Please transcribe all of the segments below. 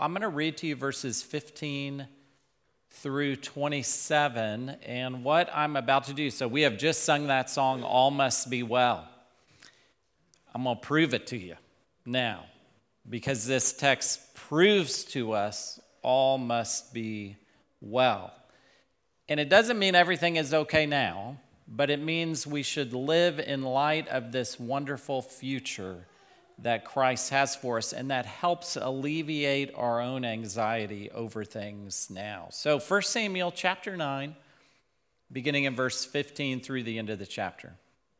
I'm going to read to you verses 15 through 27, and what I'm about to do. So we have just sung that song, All Must Be Well. I'm going to prove it to you now, because this text proves to us all must be well. And it doesn't mean everything is okay now, but it means we should live in light of this wonderful future that Christ has for us, and that helps alleviate our own anxiety over things now. So 1 Samuel chapter 9, beginning in verse 15 through the end of the chapter.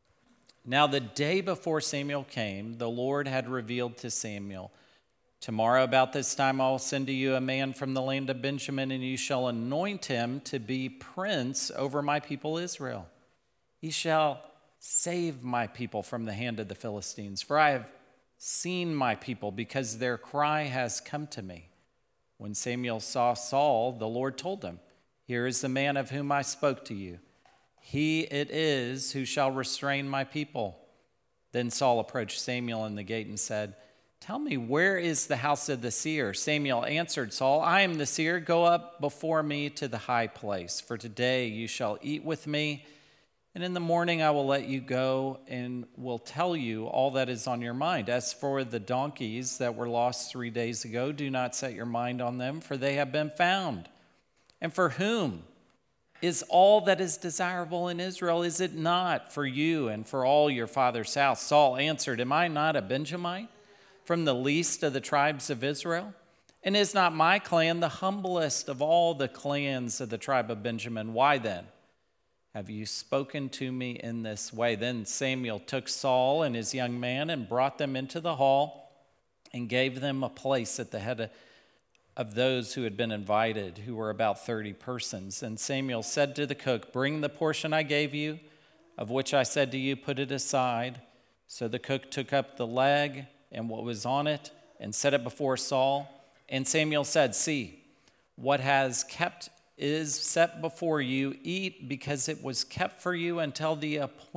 Now the day before Samuel came, the Lord had revealed to Samuel, "Tomorrow about this time I will send to you a man from the land of Benjamin, and you shall anoint him to be prince over my people Israel. He shall save my people from the hand of the Philistines, for I have seen my people, because their cry has come to me." When Samuel saw Saul, the Lord told him, "Here is the man of whom I spoke to you. He it is who shall restrain my people." Then Saul approached Samuel in the gate and said, "Tell me, where is the house of the seer?" Samuel answered Saul, "I am the seer. Go up before me to the high place, for today you shall eat with me, and in the morning I will let you go and will tell you all that is on your mind. As for the donkeys that were lost 3 days ago, do not set your mind on them, for they have been found. And for whom is all that is desirable in Israel? Is it not for you and for all your father's house?" Saul answered, "Am I not a Benjamite, from the least of the tribes of Israel? And is not my clan the humblest of all the clans of the tribe of Benjamin? Why then have you spoken to me in this way?" Then Samuel took Saul and his young man and brought them into the hall and gave them a place at the head of those who had been invited, who were about 30 persons. And Samuel said to the cook, "Bring the portion I gave you, of which I said to you, put it aside." So the cook took up the leg and what was on it and set it before Saul. And Samuel said, "See, what has kept is set before you. Eat, because it was kept for you until the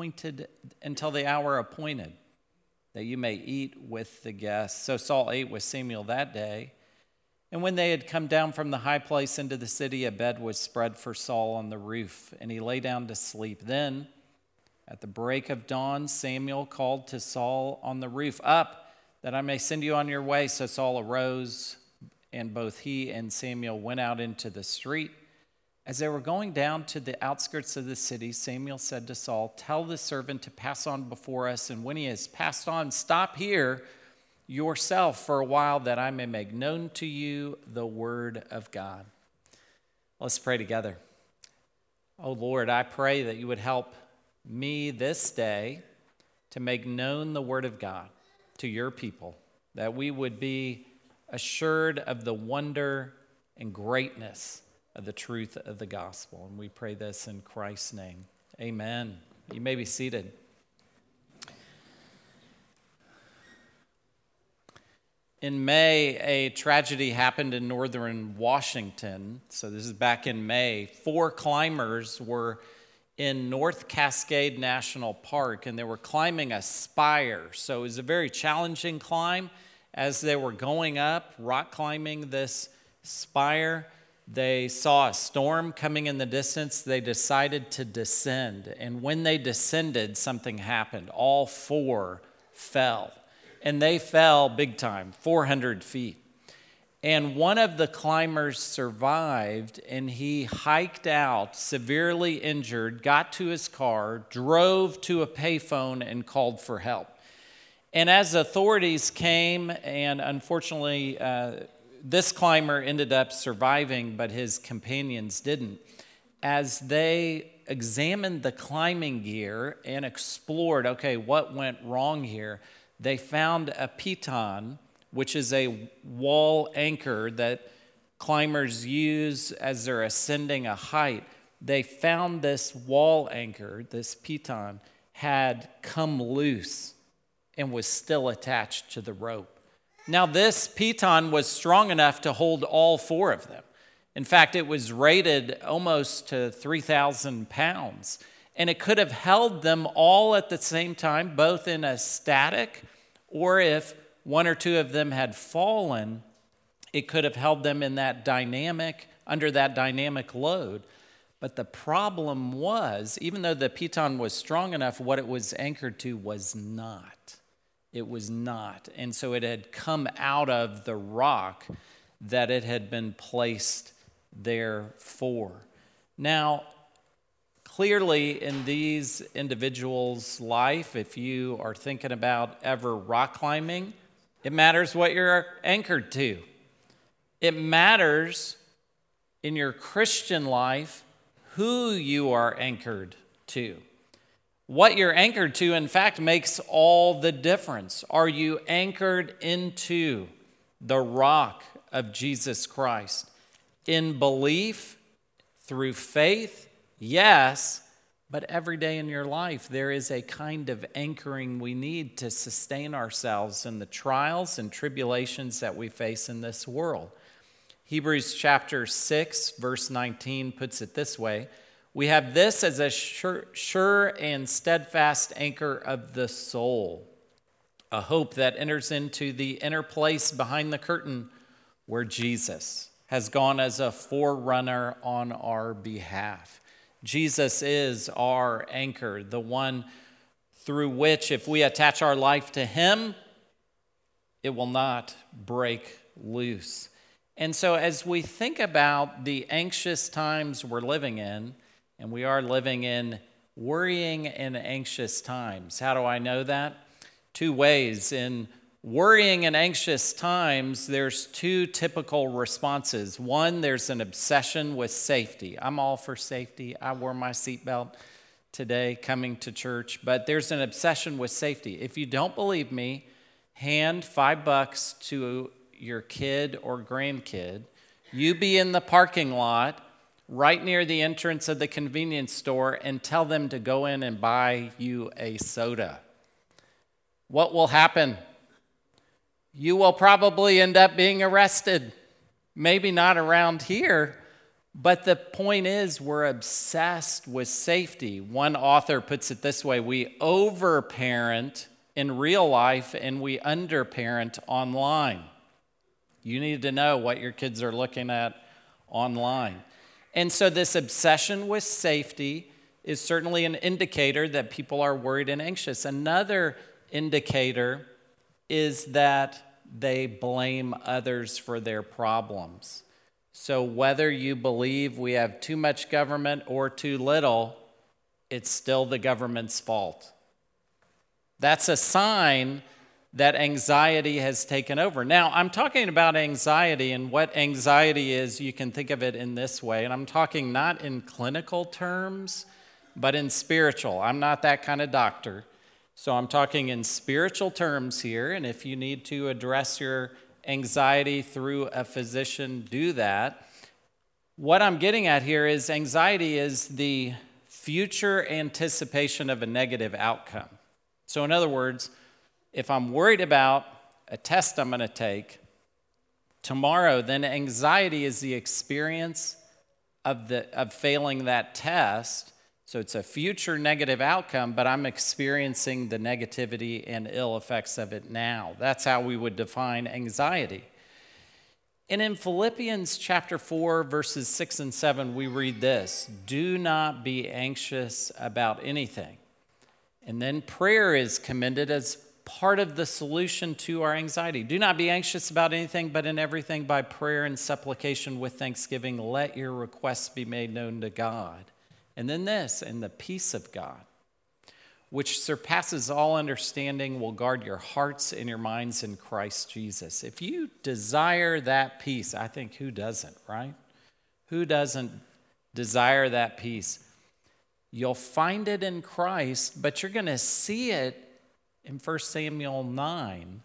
hour appointed, that you may eat with the guests." So Saul ate with Samuel that day. And when they had come down from the high place into the city, a bed was spread for Saul on the roof, and he lay down to sleep. Then, at the break of dawn, Samuel called to Saul on the roof, "Up, that I may send you on your way." So Saul arose, and both he and Samuel went out into the street. As they were going down to the outskirts of the city, Samuel said to Saul, "Tell the servant to pass on before us, and when he has passed on, stop here yourself for a while, that I may make known to you the word of God." Let's pray together. Oh Lord, I pray that you would help me this day to make known the word of God to your people, that we would be assured of the wonder and greatness of the truth of the gospel. And we pray this in Christ's name. Amen. You may be seated. In May, a tragedy happened in northern Washington. So this is back in May. 4 climbers were in North Cascade National Park, and they were climbing a spire. So it was a very challenging climb. As they were going up, rock climbing this spire, they saw a storm coming in the distance. They decided to descend. And when they descended, something happened. All 4 fell. And they fell big time, 400 feet. And one of the climbers survived, and he hiked out, severely injured, got to his car, drove to a payphone, and called for help. And as authorities came, and unfortunately, this climber ended up surviving, but his companions didn't. As they examined the climbing gear and explored, okay, what went wrong here, they found a piton, which is a wall anchor that climbers use as they're ascending a height. They found this wall anchor, this piton, had come loose and was still attached to the rope. Now, this piton was strong enough to hold all 4 of them. In fact, it was rated almost to 3,000 pounds. And it could have held them all at the same time, both in a static, or if 1 or 2 of them had fallen, It could have held them in that dynamic, under that dynamic load. But the problem was, even though the piton was strong enough, what it was anchored to was not. It was not. And so it had come out of the rock that it had been placed there for. Now, clearly in these individuals' life, if you are thinking about ever rock climbing, it matters what you're anchored to. It matters in your Christian life who you are anchored to. What you're anchored to, in fact, makes all the difference. Are you anchored into the rock of Jesus Christ? In belief, through faith, yes, but every day in your life there is a kind of anchoring we need to sustain ourselves in the trials and tribulations that we face in this world. Hebrews chapter 6, verse 19 puts it this way: we have this as a sure and steadfast anchor of the soul, a hope that enters into the inner place behind the curtain where Jesus has gone as a forerunner on our behalf. Jesus is our anchor, the one through which, if we attach our life to him, it will not break loose. And so as we think about the anxious times we're living in, and we are living in worrying and anxious times. How do I know that? Two ways. In worrying and anxious times, there's two typical responses. One, there's an obsession with safety. I'm all for safety. I wore my seatbelt today coming to church, but there's an obsession with safety. If you don't believe me, hand $5 to your kid or grandkid. You be in the parking lot right near the entrance of the convenience store and tell them to go in and buy you a soda. What will happen? You will probably end up being arrested. Maybe not around here, but the point is we're obsessed with safety. One author puts it this way: we overparent in real life and we underparent online. You need to know what your kids are looking at online. And so this obsession with safety is certainly an indicator that people are worried and anxious. Another indicator is that they blame others for their problems. So whether you believe we have too much government or too little, it's still the government's fault. That's a sign that anxiety has taken over. Now, I'm talking about anxiety, and what anxiety is, you can think of it in this way, and I'm talking not in clinical terms, but in spiritual. I'm not that kind of doctor, so I'm talking in spiritual terms here, and if you need to address your anxiety through a physician, do that. What I'm getting at here is anxiety is the future anticipation of a negative outcome. So in other words, if I'm worried about a test I'm going to take tomorrow, then anxiety is the experience of failing that test. So it's a future negative outcome, but I'm experiencing the negativity and ill effects of it now. That's how we would define anxiety. And in Philippians chapter 4, verses 6 and 7, we read this: do not be anxious about anything. And then prayer is commended as part of the solution to our anxiety. Do not be anxious about anything, but in everything by prayer and supplication with thanksgiving, let your requests be made known to God. And then this, and the peace of God, which surpasses all understanding, will guard your hearts and your minds in Christ Jesus. If you desire that peace, I think who doesn't, right? Who doesn't desire that peace? You'll find it in Christ, but you're going to see it in 1 Samuel 9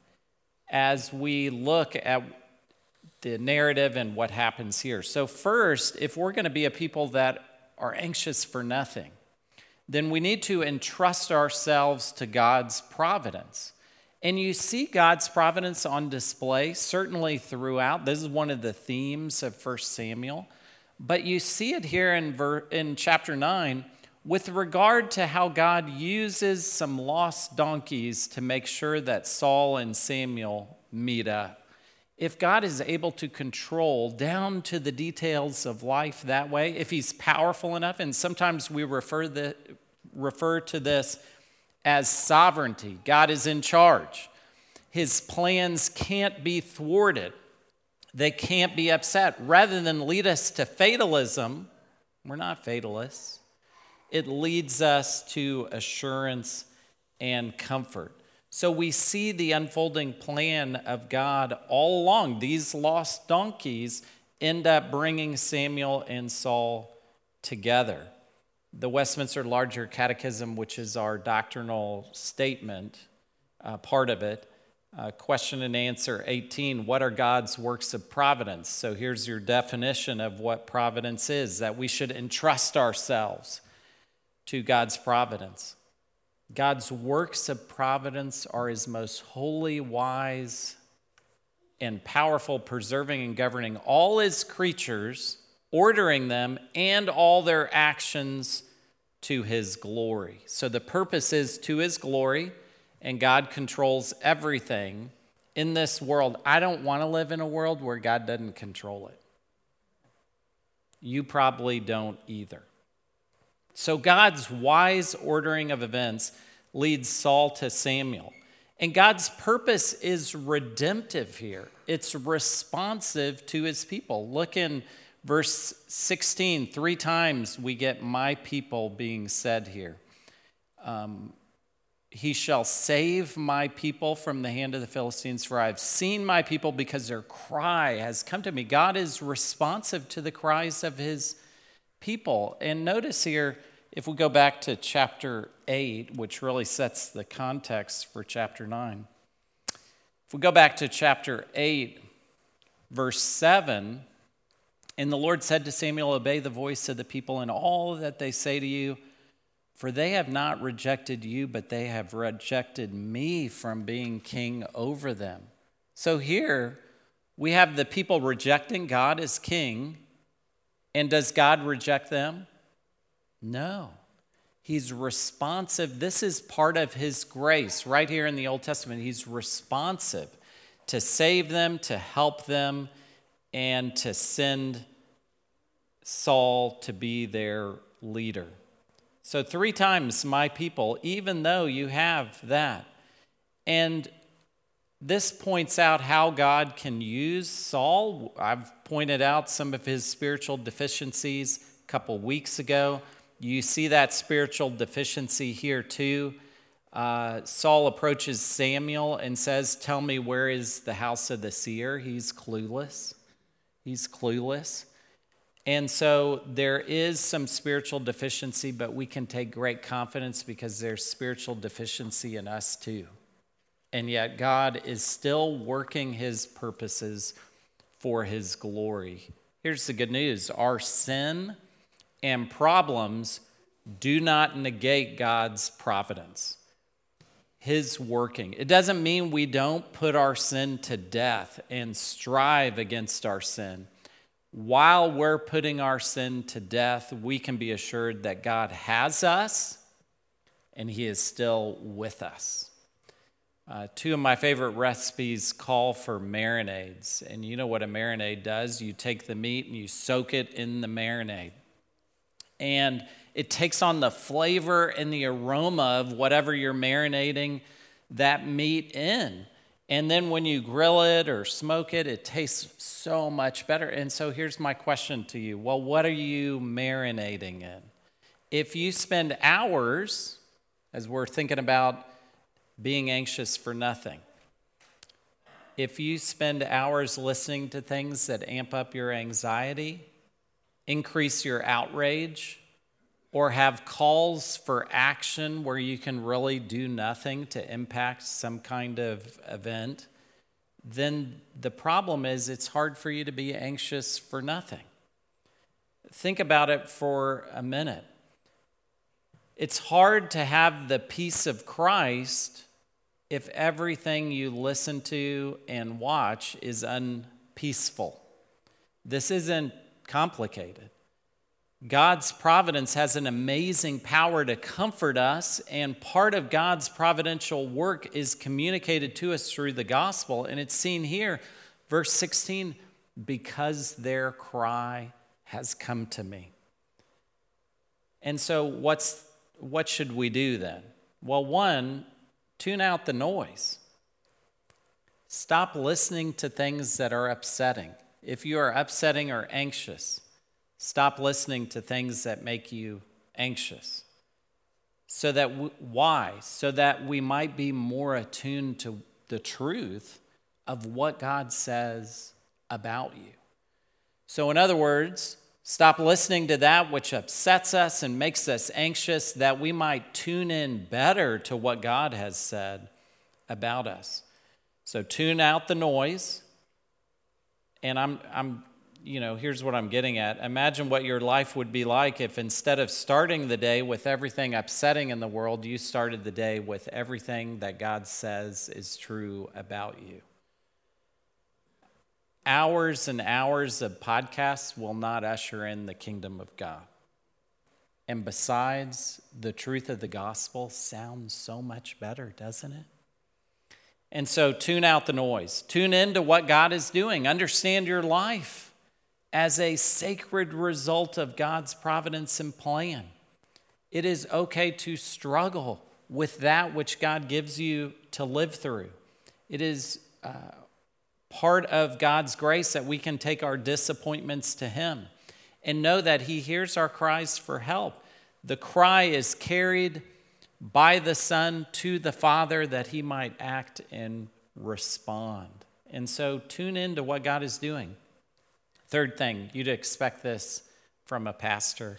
as we look at the narrative and what happens here. So first, if we're going to be a people that are anxious for nothing, then we need to entrust ourselves to God's providence. And you see God's providence on display certainly throughout. This is one of the themes of 1 Samuel. But you see it here in chapter 9 with regard to how God uses some lost donkeys to make sure that Saul and Samuel meet up. If God is able to control down to the details of life that way, if he's powerful enough, and sometimes we refer to this as sovereignty. God is in charge. His plans can't be thwarted. They can't be upset. Rather than lead us to fatalism, we're not fatalists. It leads us to assurance and comfort. So we see the unfolding plan of God all along. These lost donkeys end up bringing Samuel and Saul together. The Westminster Larger Catechism, which is our doctrinal statement, part of it, question and answer 18, what are God's works of providence? So here's your definition of what providence is, that we should entrust ourselves to God's providence. God's works of providence are his most holy, wise, and powerful, preserving and governing all his creatures, ordering them and all their actions to his glory. So the purpose is to his glory, and God controls everything in this world. I don't want to live in a world where God doesn't control it. You probably don't either. So God's wise ordering of events leads Saul to Samuel. And God's purpose is redemptive here. It's responsive to his people. Look in verse 16. 3 times we get my people being said here. He shall save my people from the hand of the Philistines, for I have seen my people because their cry has come to me. God is responsive to the cries of his people. And notice here, if we go back to chapter 8, which really sets the context for chapter 9. If we go back to chapter 8, verse 7, and the Lord said to Samuel, obey the voice of the people in all that they say to you, for they have not rejected you, but they have rejected me from being king over them. So here we have the people rejecting God as king, and does God reject them? No. He's responsive. This is part of his grace. Right here in the Old Testament, he's responsive to save them, to help them, and to send Saul to be their leader. So 3 times, my people, even though you have that. And this points out how God can use Saul. I've pointed out some of his spiritual deficiencies a couple weeks ago. You see that spiritual deficiency here too. Saul approaches Samuel and says, tell me, where is the house of the seer? He's clueless. And so there is some spiritual deficiency, but we can take great confidence because there's spiritual deficiency in us too. And yet God is still working his purposes for his glory. Here's the good news. Our sin and problems do not negate God's providence, his working. It doesn't mean we don't put our sin to death and strive against our sin. While we're putting our sin to death, we can be assured that God has us and he is still with us. 2 of my favorite recipes call for marinades. And you know what a marinade does? You take the meat and you soak it in the marinade. And it takes on the flavor and the aroma of whatever you're marinating that meat in. And then when you grill it or smoke it, it tastes so much better. And so here's my question to you. Well, what are you marinating in? If you spend hours, as we're thinking about being anxious for nothing, if you spend hours listening to things that amp up your anxiety, increase your outrage, or have calls for action where you can really do nothing to impact some kind of event, then the problem is it's hard for you to be anxious for nothing. Think about it for a minute. It's hard to have the peace of Christ if everything you listen to and watch is unpeaceful. This isn't complicated. God's providence has an amazing power to comfort us, and part of God's providential work is communicated to us through the gospel, and it's seen here Verse 16, because their cry has come to me. And so what should we do then? Well, one, tune out the noise. Stop listening to things that are upsetting. If you are upsetting or anxious, stop listening to things that make you anxious. Why? So that we might be more attuned to the truth of what God says about you. So in other words, stop listening to that which upsets us and makes us anxious, that we might tune in better to what God has said about us. So tune out the noise. And here's what I'm getting at. Imagine what your life would be like if instead of starting the day with everything upsetting in the world, you started the day with everything that God says is true about you. Hours and hours of podcasts will not usher in the kingdom of God. And besides, the truth of the gospel sounds so much better, doesn't it? And so tune out the noise. Tune into what God is doing. Understand your life as a sacred result of God's providence and plan. It is okay to struggle with that which God gives you to live through. It is part of God's grace that we can take our disappointments to Him and know that He hears our cries for help. The cry is carried by the Son to the Father that He might act and respond. And so tune into what God is doing. Third thing, you'd expect this from a pastor.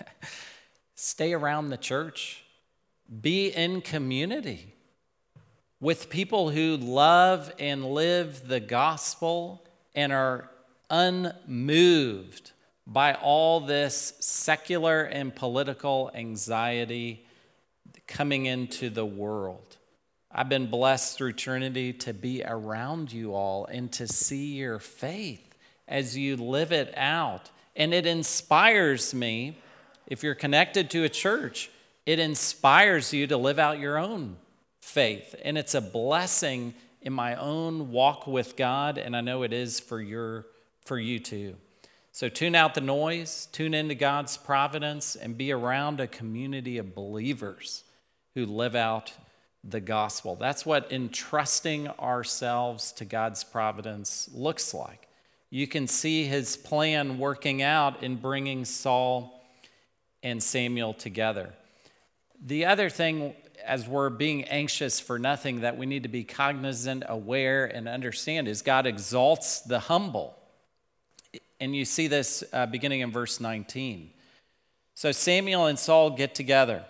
Stay around the church. Be in community with people who love and live the gospel and are unmoved by all this secular and political anxiety coming into the world. I've been blessed through Trinity to be around you all and to see your faith as you live it out. And it inspires me, if you're connected to a church, it inspires you to live out your own faith. And it's a blessing in my own walk with God, and I know it is for you too. So tune out the noise, tune into God's providence, and be around a community of believers who live out the gospel. That's what entrusting ourselves to God's providence looks like. You can see His plan working out in bringing Saul and Samuel together. The other thing, as we're being anxious for nothing, that we need to be cognizant, aware, and understand is God exalts the humble. And you see this beginning in verse 19. So Samuel and Saul get together.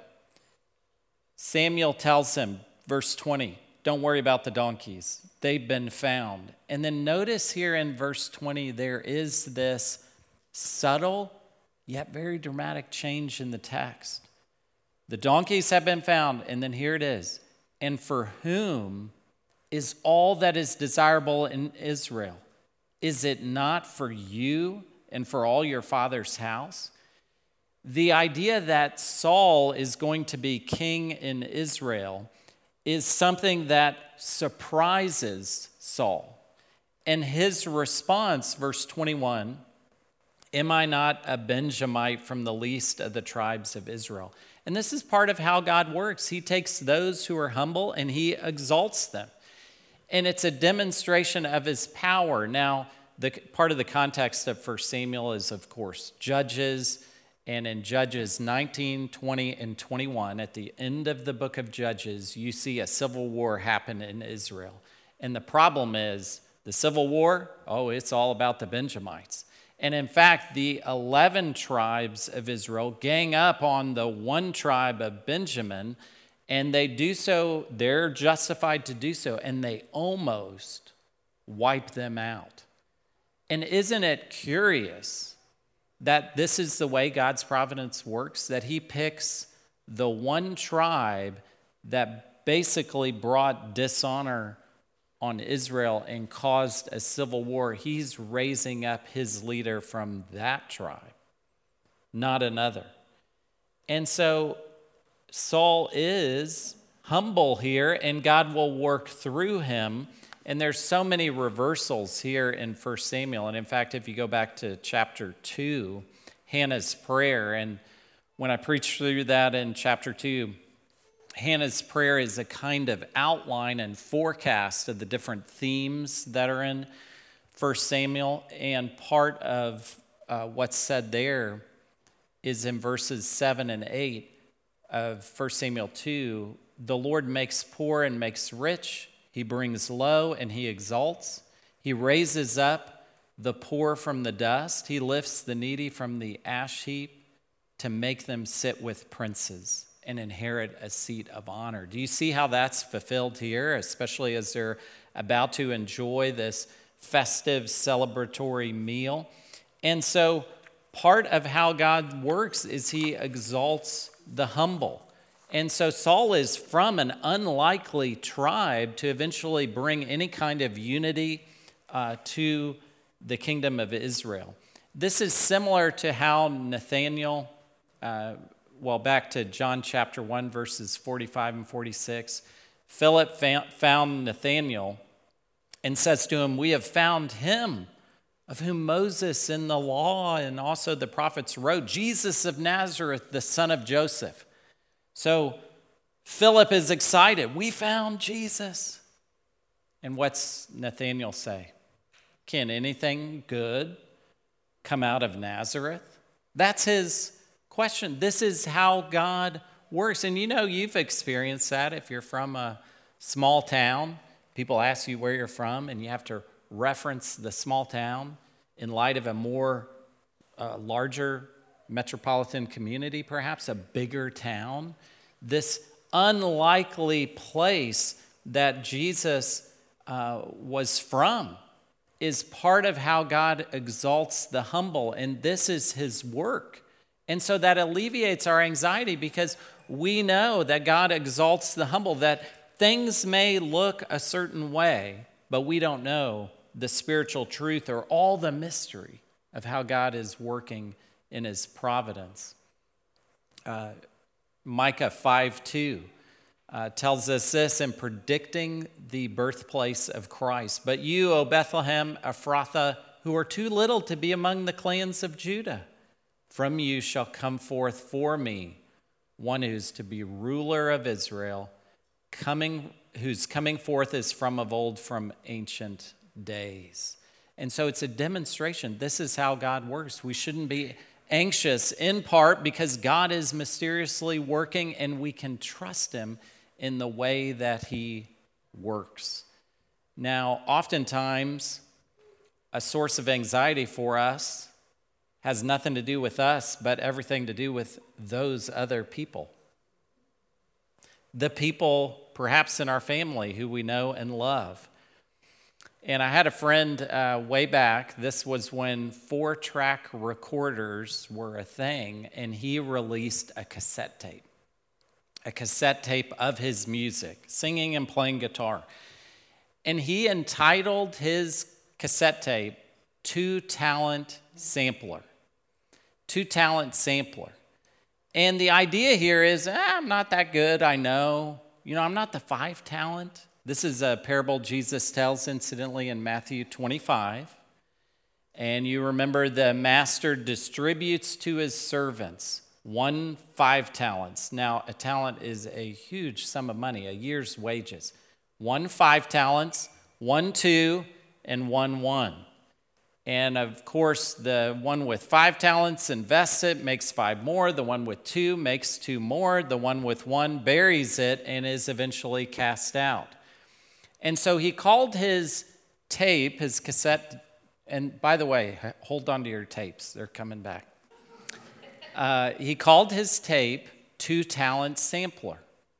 Samuel tells him, verse 20, don't worry about the donkeys. They've been found. And then notice here in verse 20, there is this subtle yet very dramatic change in the text. The donkeys have been found, and then here it is. And for whom is all that is desirable in Israel? Is it not for you and for all your father's house? The idea that Saul is going to be king in Israel is something that surprises Saul. And his response, verse 21, am I not a Benjamite from the least of the tribes of Israel? And this is part of how God works. He takes those who are humble and He exalts them. And it's a demonstration of His power. Now, part of the context of 1 Samuel is, of course, Judges. And in Judges 19, 20, and 21, at the end of the book of Judges, you see a civil war happen in Israel. And the problem is the civil war, it's all about the Benjamites. And in fact, the 11 tribes of Israel gang up on the one tribe of Benjamin, and they do so, they're justified to do so, and they almost wipe them out. And isn't it curious that this is the way God's providence works, that He picks the one tribe that basically brought dishonor on Israel and caused a civil war? He's raising up His leader from that tribe, not another. And so Saul is humble here, and God will work through him And there's so many reversals here in 1 Samuel. And in fact, if you go back to chapter 2, Hannah's prayer, and when I preached through that in chapter 2, Hannah's prayer is a kind of outline and forecast of the different themes that are in 1 Samuel. And part of what's said there is in verses 7 and 8 of 1 Samuel 2. The Lord makes poor and makes rich. He brings low and he exalts. He raises up the poor from the dust. He lifts the needy from the ash heap to make them sit with princes and inherit a seat of honor. Do you see how that's fulfilled here, especially as they're about to enjoy this festive celebratory meal? And so part of how God works is he exalts the humble. And so Saul is from an unlikely tribe to eventually bring any kind of unity to the kingdom of Israel. This is similar to how Nathanael, back to John chapter 1, verses 45 and 46, Philip found Nathanael and says to him, "We have found him of whom Moses in the law and also the prophets wrote, Jesus of Nazareth, the son of Joseph." So Philip is excited. We found Jesus. And what's Nathanael say? Can anything good come out of Nazareth? That's his question. This is how God works. And you've experienced that if you're from a small town. People ask you where you're from, and you have to reference the small town in light of a more larger metropolitan community, perhaps a bigger town. This unlikely place that Jesus was from is part of how God exalts the humble, and this is his work. And so that alleviates our anxiety because we know that God exalts the humble, that things may look a certain way, but we don't know the spiritual truth or all the mystery of how God is working in his providence. Micah 5:2 tells us this in predicting the birthplace of Christ. "But you, O Bethlehem Ephrathah, who are too little to be among the clans of Judah, from you shall come forth for me one who's to be ruler of Israel, whose coming forth is from of old, from ancient days." And so it's a demonstration. This is how God works. We shouldn't be anxious, in part because God is mysteriously working and we can trust him in the way that he works. Now, oftentimes, a source of anxiety for us has nothing to do with us, but everything to do with those other people. The people, perhaps in our family, who we know and love. And I had a friend way back. This was when 4-track recorders were a thing, and he released a cassette tape of his music, singing and playing guitar. And he entitled his cassette tape, Two Talent Sampler. And the idea here is, I'm not that good, I know. I'm not the 5 talent. This is a parable Jesus tells, incidentally, in Matthew 25. And you remember the master distributes to his servants 1 5 talents. Now, a talent is a huge sum of money, a year's wages. 1 5 talents, 1 2, and 1 1. And of course, the one with 5 talents invests it, makes 5 more. The one with 2 makes 2 more. The one with 1 buries it and is eventually cast out. And so he called his tape, his cassette, and by the way, hold on to your tapes. They're coming back. He called his tape Two Talent Sampler.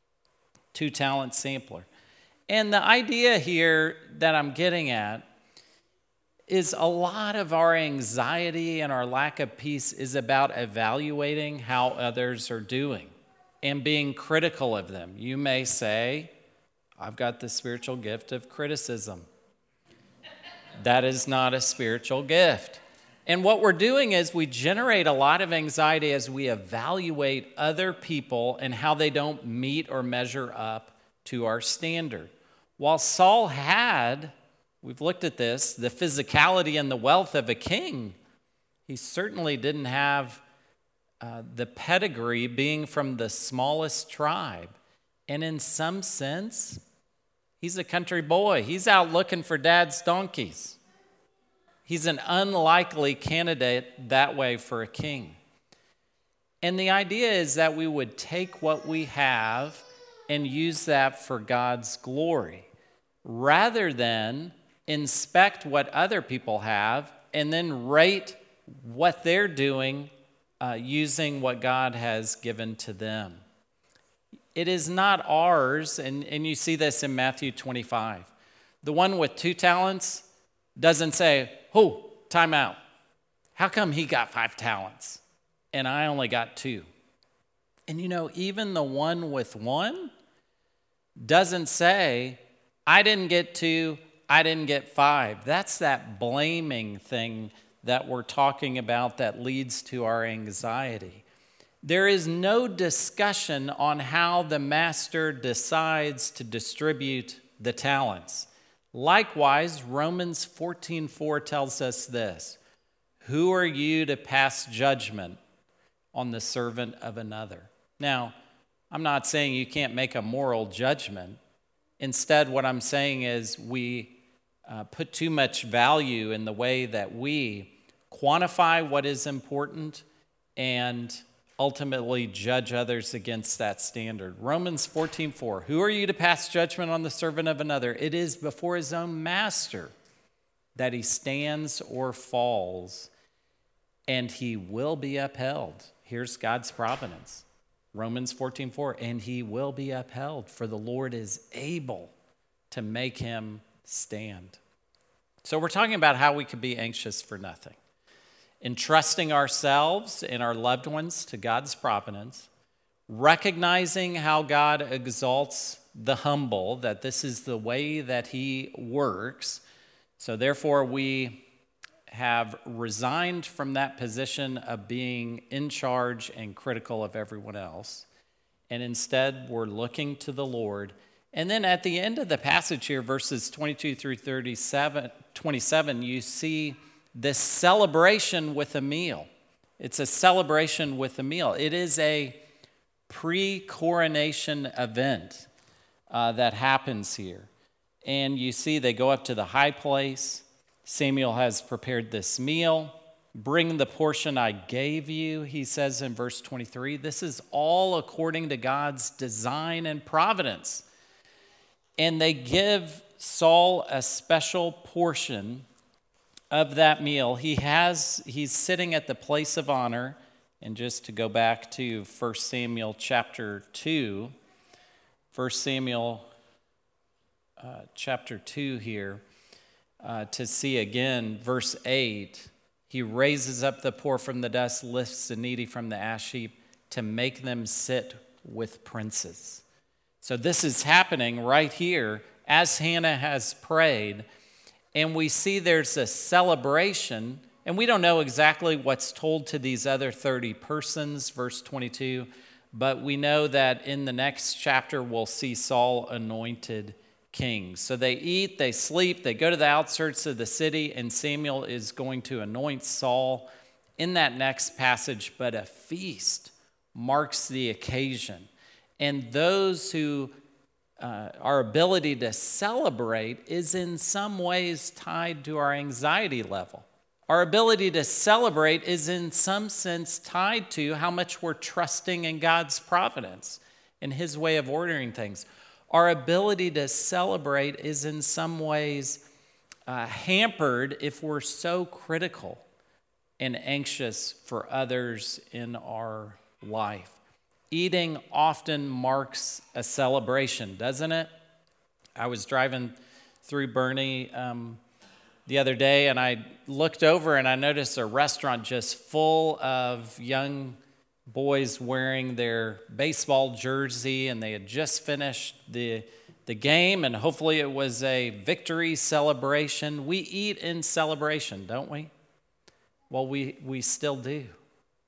And the idea here that I'm getting at is a lot of our anxiety and our lack of peace is about evaluating how others are doing and being critical of them. You may say, I've got the spiritual gift of criticism. That is not a spiritual gift. And what we're doing is we generate a lot of anxiety as we evaluate other people and how they don't meet or measure up to our standard. while Saul had, we've looked at this, the physicality and the wealth of a king, he certainly didn't have the pedigree being from the smallest tribe. And in some sense, he's a country boy. He's out looking for dad's donkeys. He's an unlikely candidate that way for a king. And the idea is that we would take what we have and use that for God's glory, rather than inspect what other people have and then rate what they're doing using what God has given to them. It is not ours, and you see this in Matthew 25. The one with 2 talents doesn't say, "Oh, time out. How come he got 5 talents and I only got 2? And even the one with 1 doesn't say, "I didn't get 2, I didn't get 5. That's that blaming thing that we're talking about that leads to our anxiety. There is no discussion on how the master decides to distribute the talents. Likewise, Romans 14:4 tells us this: "Who are you to pass judgment on the servant of another?" Now, I'm not saying you can't make a moral judgment. Instead, what I'm saying is we put too much value in the way that we quantify what is important and ultimately judge others against that standard. Romans 14:4, "Who are you to pass judgment on the servant of another? It is before his own master that he stands or falls, and he will be upheld." Here's God's providence. Romans 14:4, "And he will be upheld, for the Lord is able to make him stand." So we're talking about how we could be anxious for nothing. Entrusting ourselves and our loved ones to God's providence, recognizing how God exalts the humble, that this is the way that he works. So therefore we have resigned from that position of being in charge and critical of everyone else. And instead we're looking to the Lord. And then at the end of the passage here, verses 22 through 27, you see this celebration with a meal. It's a celebration with a meal. It is a pre-coronation event that happens here. And you see they go up to the high place. Samuel has prepared this meal. "Bring the portion I gave you," he says in verse 23. This is all according to God's design and providence. And they give Saul a special portion of that meal. He's sitting at the place of honor. And just to go back to 1 Samuel chapter 2, 1 Samuel chapter 2 here, to see again verse 8, he raises up the poor from the dust, lifts the needy from the ash heap to make them sit with princes. So this is happening right here as Hannah has prayed. And we see there's a celebration, and we don't know exactly what's told to these other 30 persons, verse 22, but we know that in the next chapter we'll see Saul anointed king. So they eat, they sleep, they go to the outskirts of the city, and Samuel is going to anoint Saul in that next passage, but a feast marks the occasion. And those who our ability to celebrate is in some ways tied to our anxiety level. Our ability to celebrate is in some sense tied to how much we're trusting in God's providence and his way of ordering things. Our ability to celebrate is in some ways hampered if we're so critical and anxious for others in our life. Eating often marks a celebration, doesn't it? I was driving through Boerne the other day, and I looked over and I noticed a restaurant just full of young boys wearing their baseball jersey, and they had just finished the game, and hopefully it was a victory celebration. We eat in celebration, don't we? Well, we still do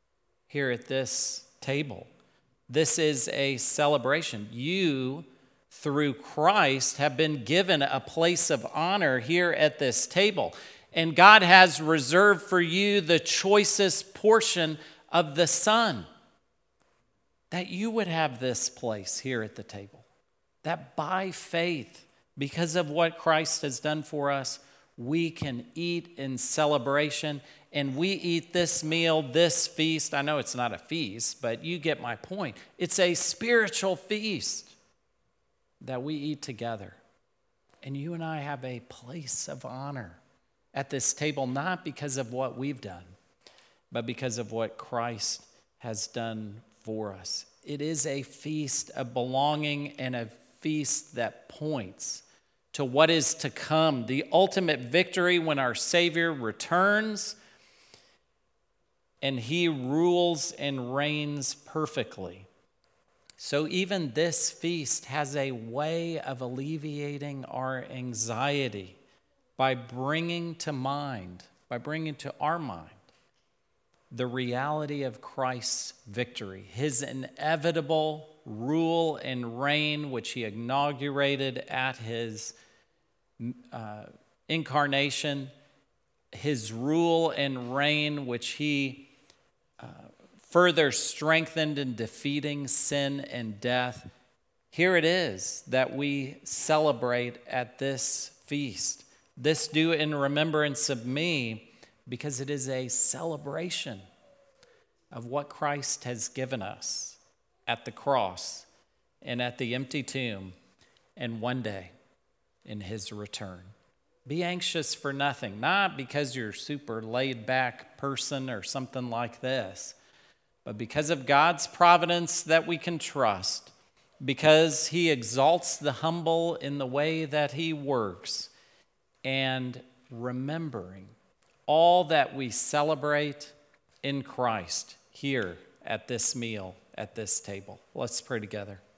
here at this table. This is a celebration. You through Christ have been given a place of honor here at this table. And God has reserved for you the choicest portion of the Son, that you would have this place here at the table. That by faith, because of what Christ has done for us, we can eat in celebration, and we eat this meal, this feast. I know it's not a feast, but you get my point. It's a spiritual feast that we eat together. And you and I have a place of honor at this table, not because of what we've done, but because of what Christ has done for us. It is a feast of belonging and a feast that points to what is to come, the ultimate victory when our Savior returns and he rules and reigns perfectly. So even this feast has a way of alleviating our anxiety by bringing to our mind, the reality of Christ's victory, his inevitable rule and reign, which he inaugurated at his incarnation, his rule and reign, which he further strengthened in defeating sin and death. Here it is that we celebrate at this feast. This do in remembrance of me, because it is a celebration of what Christ has given us at the cross and at the empty tomb, and one day in his return. Be anxious for nothing, not because you're a super laid back person or something like this, but because of God's providence that we can trust, because he exalts the humble in the way that he works, and remembering all that we celebrate in Christ here at this meal, at this table. Let's pray together.